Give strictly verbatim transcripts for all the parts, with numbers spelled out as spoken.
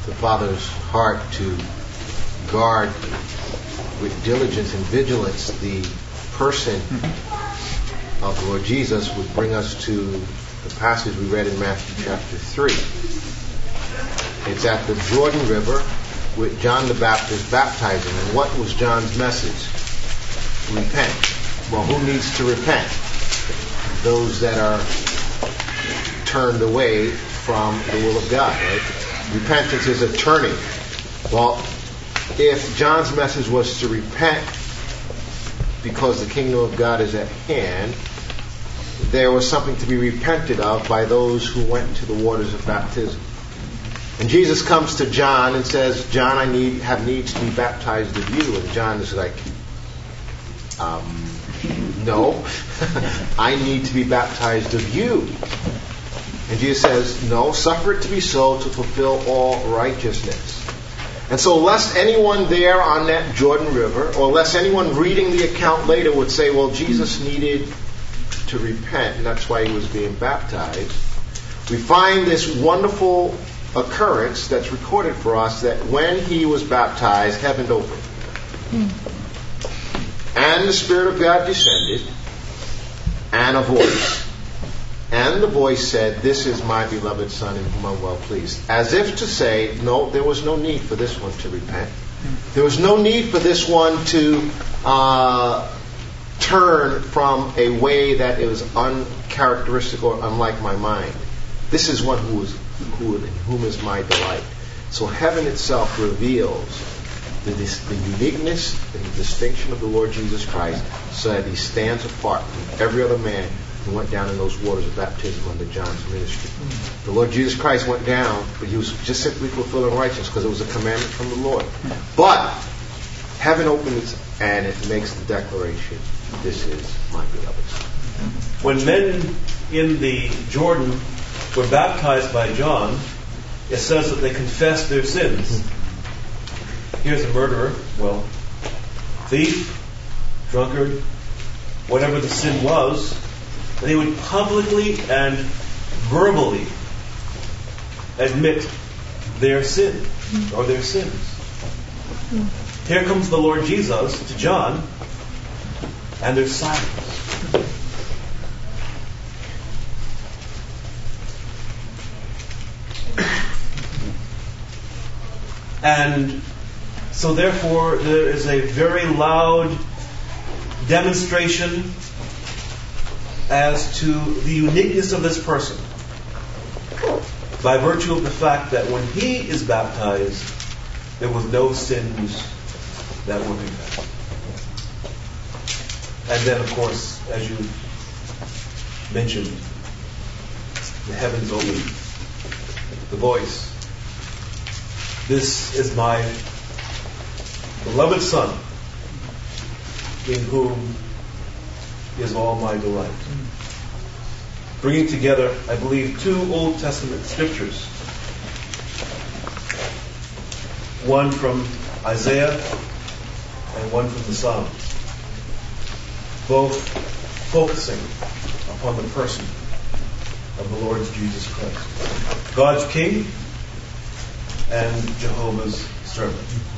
the Father's heart to guard with diligence and vigilance the person of the Lord Jesus would bring us to the passage we read in Matthew chapter three. It's at the Jordan River with John the Baptist baptizing. And what was John's message? Repent. Well, who needs to repent? Those that are turned away from the will of God, right? Repentance is a turning. Well, if John's message was to repent because the kingdom of God is at hand, there was something to be repented of by those who went into the waters of baptism. And Jesus comes to John and says, John, I need have needs to be baptized of you. And John is like, um, no, I need to be baptized of you. And Jesus says, no, suffer it to be so to fulfill all righteousness. And so lest anyone there on that Jordan River, or lest anyone reading the account later would say, well, Jesus needed to repent, and that's why he was being baptized, we find this wonderful occurrence that's recorded for us that when he was baptized, heaven opened. And the Spirit of God descended, and a voice. And the voice said, this is my beloved Son in whom I'm well pleased. As if to say, no, there was no need for this one to repent. There was no need for this one to uh, turn from a way that is uncharacteristic or unlike my mind. This is one who is who, whom is my delight. So heaven itself reveals the, the uniqueness and the distinction of the Lord Jesus Christ so that he stands apart from every other man who went down in those waters of baptism under John's ministry. The Lord Jesus Christ went down, but he was just simply fulfilling righteousness because it was a commandment from the Lord. But heaven opens and it makes the declaration, this is my beloved Son. When men in the Jordan were baptized by John, it says that they confessed their sins. Here's a murderer, well, thief, drunkard, whatever the sin was, they would publicly and verbally admit their sin or their sins. Here comes the Lord Jesus to John, and there's silence. And so therefore there is a very loud demonstration as to the uniqueness of this person by virtue of the fact that when he is baptized, there was no sins that were confessed. And then, of course, as you mentioned, the heavens opened, the voice, this is my beloved Son, in whom is all my delight. Bringing together, I believe, two Old Testament scriptures. One from Isaiah and one from the Psalms. Both focusing upon the person of the Lord Jesus Christ. God's King and Jehovah's servant.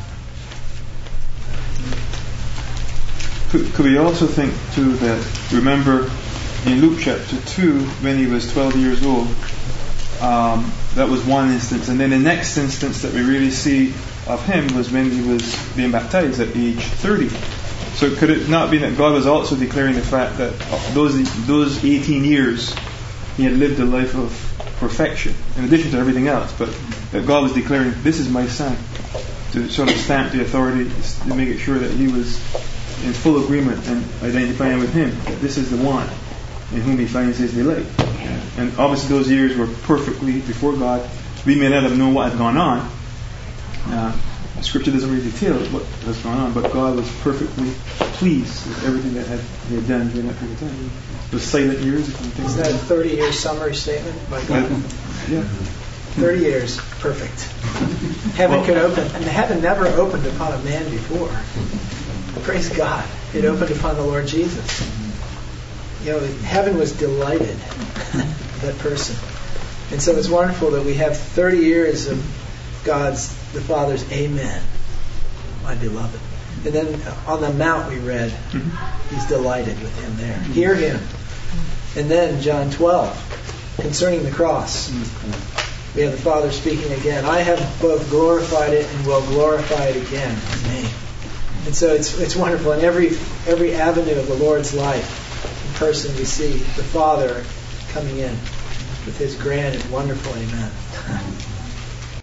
Could, could we also think too that, remember in Luke chapter two, when he was twelve years old, um, that was one instance, and then the next instance that we really see of him was when he was being baptized at age thirty. So could it not be that God was also declaring the fact that those those eighteen years he had lived a life of perfection, in addition to everything else, but that God was declaring, this is my Son, to sort of stamp the authority, to make it sure that he was in full agreement and identifying with him, that this is the one in whom he finds his delight. And obviously those years were perfectly before God. We may not have known what had gone on. Uh, Scripture doesn't really detail what was going on, but God was perfectly pleased with everything that had, he had done during that period of time. Those silent years. Is that a thirty-year summary statement by God? Uh, yeah. thirty years, perfect. Heaven well, could open, and heaven never opened upon a man before. Praise God. It opened upon the Lord Jesus. You know, heaven was delighted with that person. And so it's wonderful that we have thirty years of God's, the Father's Amen, my beloved. And then on the Mount we read, He's delighted with him there. Hear Him. And then John twelve, concerning the cross, we have the Father speaking again. I have both glorified it and will glorify it again in me. And so it's it's wonderful. In every every avenue of the Lord's life, in person, we see the Father coming in with His grand and wonderful Amen.